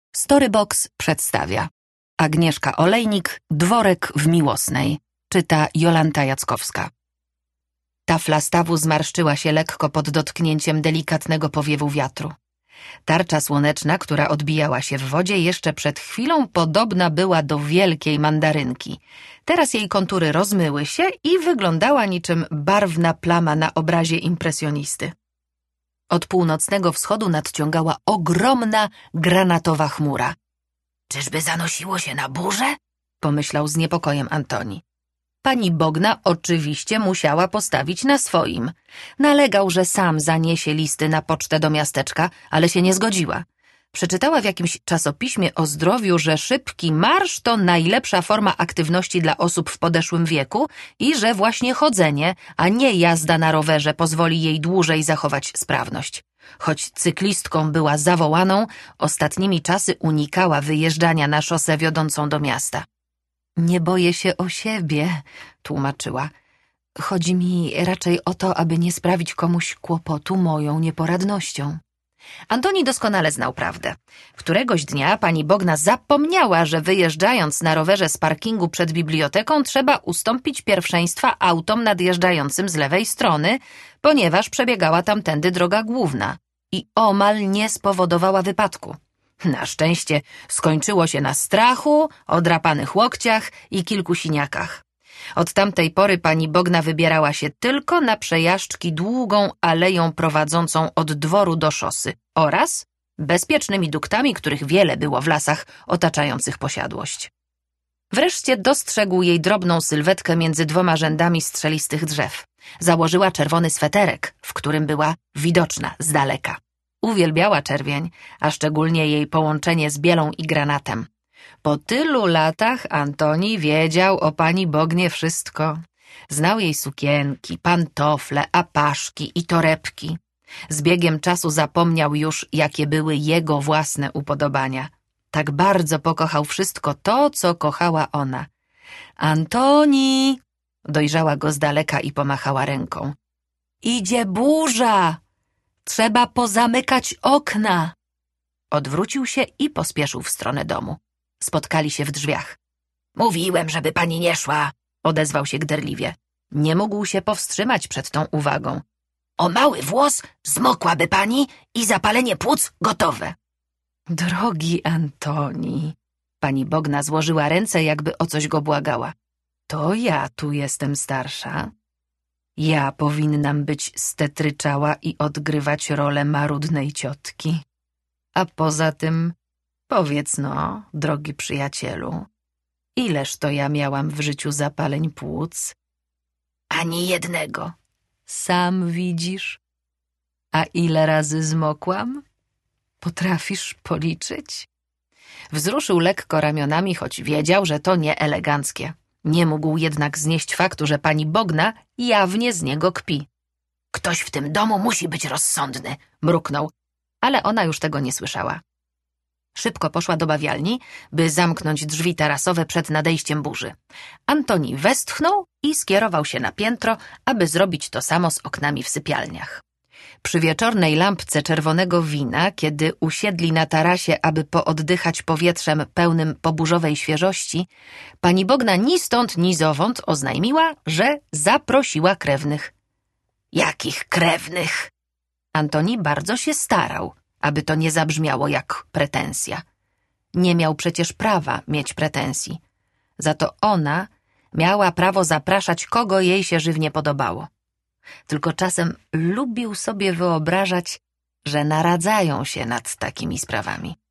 Storybox przedstawia Agnieszka Olejnik, Dworek w Miłosnej. Czyta Jolanta Jackowska. Tafla stawu zmarszczyła się lekko pod dotknięciem delikatnego powiewu wiatru. Tarcza słoneczna, która odbijała się w wodzie, jeszcze przed chwilą podobna była do wielkiej mandarynki. Teraz jej kontury rozmyły się i wyglądała niczym barwna plama na obrazie impresjonisty. Od północnego wschodu nadciągała ogromna granatowa chmura. Czyżby zanosiło się na burzę? Pomyślał z niepokojem Antoni. Pani Bogna oczywiście musiała postawić na swoim. Nalegał, że sam zaniesie listy na pocztę do miasteczka, ale się nie zgodziła. Przeczytała w jakimś czasopiśmie o zdrowiu, że szybki marsz to najlepsza forma aktywności dla osób w podeszłym wieku i że właśnie chodzenie, a nie jazda na rowerze pozwoli jej dłużej zachować sprawność. Choć cyklistką była zawołaną, ostatnimi czasy unikała wyjeżdżania na szosę wiodącą do miasta. Nie boję się o siebie, tłumaczyła. Chodzi mi raczej o to, aby nie sprawić komuś kłopotu moją nieporadnością. Antoni doskonale znał prawdę. Któregoś dnia pani Bogna zapomniała, że wyjeżdżając na rowerze z parkingu przed biblioteką trzeba ustąpić pierwszeństwa autom nadjeżdżającym z lewej strony, ponieważ przebiegała tamtędy droga główna i omal nie spowodowała wypadku. Na szczęście skończyło się na strachu, odrapanych łokciach i kilku siniakach. Od tamtej pory pani Bogna wybierała się tylko na przejażdżki długą aleją prowadzącą od dworu do szosy oraz bezpiecznymi duktami, których wiele było w lasach otaczających posiadłość. Wreszcie dostrzegł jej drobną sylwetkę między dwoma rzędami strzelistych drzew. Założyła czerwony sweterek, w którym była widoczna z daleka. Uwielbiała czerwień, a szczególnie jej połączenie z bielą i granatem. Po tylu latach Antoni wiedział o pani Bognie wszystko. Znał jej sukienki, pantofle, apaszki i torebki. Z biegiem czasu zapomniał już, jakie były jego własne upodobania. Tak bardzo pokochał wszystko to, co kochała ona. Antoni! Dojrzała go z daleka i pomachała ręką. Idzie burza! Trzeba pozamykać okna! Odwrócił się i pospieszył w stronę domu. Spotkali się w drzwiach. Mówiłem, żeby pani nie szła, odezwał się gderliwie. Nie mógł się powstrzymać przed tą uwagą. O mały włos zmokłaby pani i zapalenie płuc gotowe. Drogi Antoni, pani Bogna złożyła ręce, jakby o coś go błagała. To ja tu jestem starsza. Ja powinnam być stetryczała i odgrywać rolę marudnej ciotki. A poza tym, powiedz no, drogi przyjacielu, ileż to ja miałam w życiu zapaleń płuc? Ani jednego. Sam widzisz. A ile razy zmokłam? Potrafisz policzyć? Wzruszył lekko ramionami, choć wiedział, że to nieeleganckie. Nie mógł jednak znieść faktu, że pani Bogna jawnie z niego kpi. Ktoś w tym domu musi być rozsądny, mruknął, ale ona już tego nie słyszała. Szybko poszła do bawialni, by zamknąć drzwi tarasowe przed nadejściem burzy. Antoni westchnął i skierował się na piętro, aby zrobić to samo z oknami w sypialniach. Przy wieczornej lampce czerwonego wina, kiedy usiedli na tarasie, aby pooddychać powietrzem pełnym poburzowej świeżości, pani Bogna ni stąd, ni zowąd oznajmiła, że zaprosiła krewnych. Jakich krewnych? Antoni bardzo się starał, aby to nie zabrzmiało jak pretensja. Nie miał przecież prawa mieć pretensji. Za to ona miała prawo zapraszać, kogo jej się żywnie podobało. Tylko czasem lubił sobie wyobrażać, że naradzają się nad takimi sprawami.